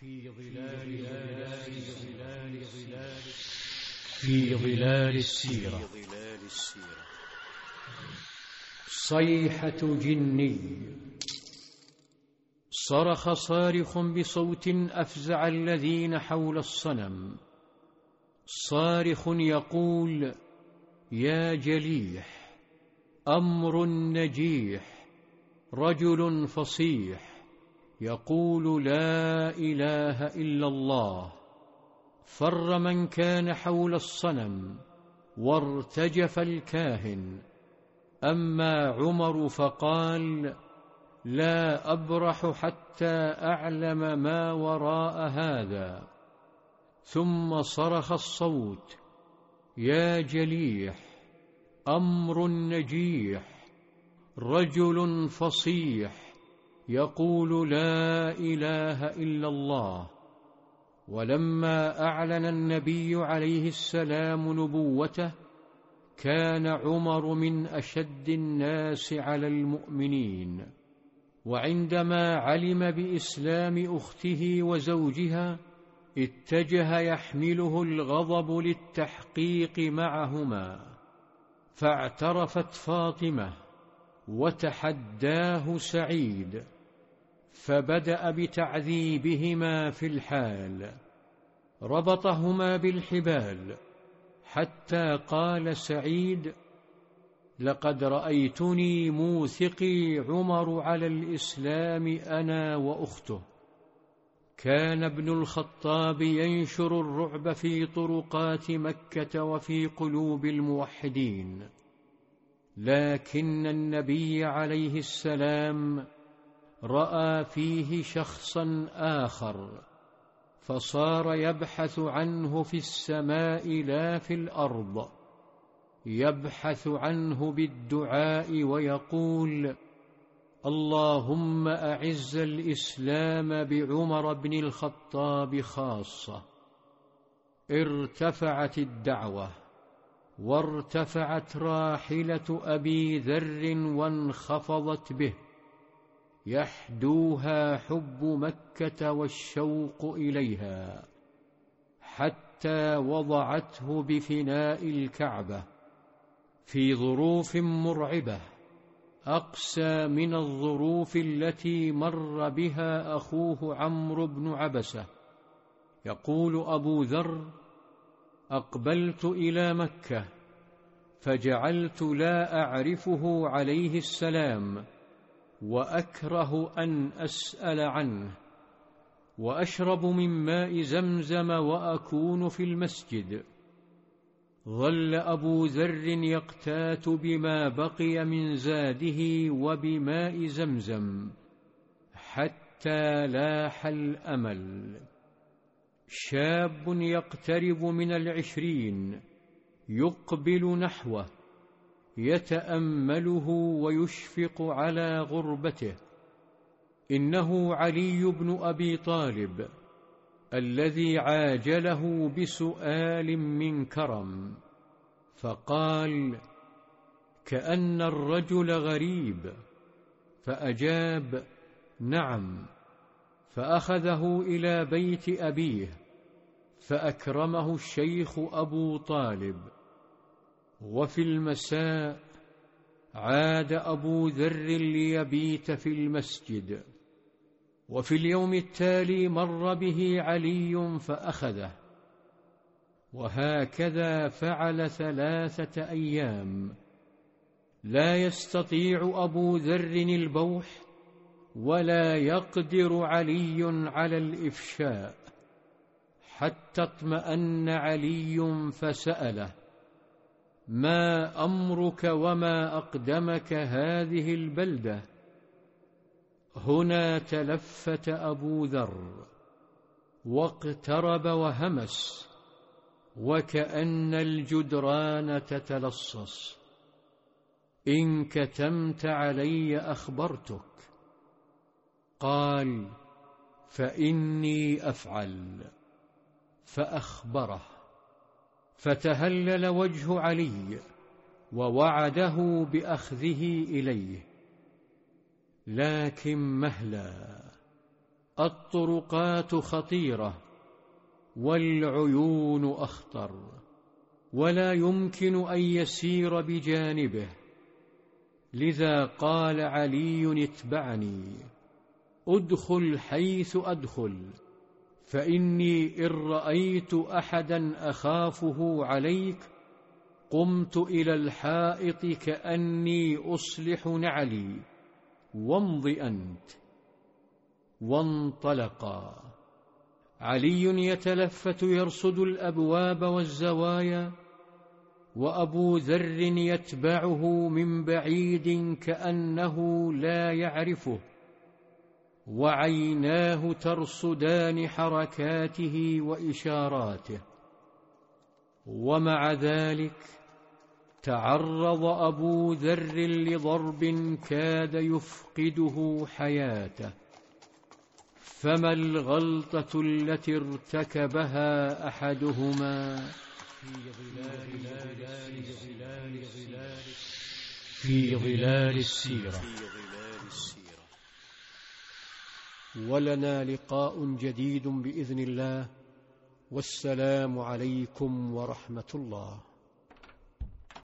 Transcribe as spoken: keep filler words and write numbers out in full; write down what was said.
في ظلال ظلال ظلال ظلال في ظلال السيرة. صيحة جني. صرخ صارخ بصوت أفزع الذين حول الصنم، صارخ يقول: يا جليح، أمر نجيح، رجل فصيح يقول لا إله إلا الله. فر من كان حول الصنم وارتجف الكاهن. أما عمر فقال: لا أبرح حتى أعلم ما وراء هذا. ثم صرخ الصوت: يا جليح، أمر نجيح، رجل فصيح يقول لا إله إلا الله. ولما أعلن النبي عليه السلام نبوته كان عمر من أشد الناس على المؤمنين، وعندما علم بإسلام أخته وزوجها اتجه يحمله الغضب للتحقيق معهما، فاعترفت فاطمة وتحداه سعيد، فبدأ بتعذيبهما في الحال، ربطهما بالحبال حتى قال سعيد: لقد رأيتني موثقي عمر على الإسلام أنا وأخته. كان ابن الخطاب ينشر الرعب في طرقات مكة وفي قلوب الموحدين، لكن النبي عليه السلام رأى فيه شخصا آخر، فصار يبحث عنه في السماء لا في الأرض، يبحث عنه بالدعاء ويقول: اللهم أعز الإسلام بعمر بن الخطاب خاصة. ارتفعت الدعوة وارتفعت راحلة أبي ذر وانخفضت به، يحدوها حب مكة والشوق إليها، حتى وضعته بفناء الكعبة في ظروف مرعبة أقسى من الظروف التي مر بها أخوه عمرو بن عبسة. يقول أبو ذر: أقبلت إلى مكة فجعلت لا أعرفه عليه السلام، وأكره أن أسأل عنه، وأشرب من ماء زمزم وأكون في المسجد. ظل أبو ذر يقتات بما بقي من زاده وبماء زمزم حتى لاح الأمل. شاب يقترب من العشرين يقبل نحوه يتأمله ويشفق على غربته. إنه علي بن أبي طالب الذي عاجله بسؤال من كرم، فقال: كأن الرجل غريب. فأجاب: نعم. فأخذه إلى بيت أبيه فأكرمه الشيخ أبو طالب. وفي المساء عاد أبو ذر ليبيت في المسجد، وفي اليوم التالي مر به علي فأخذه، وهكذا فعل ثلاثة أيام. لا يستطيع أبو ذر البوح ولا يقدر علي على الإفشاء، حتى اطمأن علي فسأله: ما أمرك وما أقدمك هذه البلدة؟ هنا تلفت أبو ذر واقترب وهمس، وكأن الجدران تتلصص: إن كتمت علي أخبرتك. قال: فإني أفعل. فأخبره، فتهلل وجه علي ووعده بأخذه إليه. لكن مهلا، الطرقات خطيرة والعيون أخطر، ولا يمكن أن يسير بجانبه، لذا قال علي: اتبعني، أدخل حيث أدخل، فإني إن رأيت أحدا أخافه عليك قمت إلى الحائط كأني أصلح نعلي، وامض أنت. وانطلقا. علي يتلفت يرصد الأبواب والزوايا، وأبو ذر يتبعه من بعيد كأنه لا يعرفه، وعيناه ترصدان حركاته وإشاراته. ومع ذلك تعرض أبو ذر لضرب كاد يفقده حياته، فما الغلطة التي ارتكبها أحدهما في ظلال السيرة. ولنا لقاء جديد بإذن الله، والسلام عليكم ورحمة الله.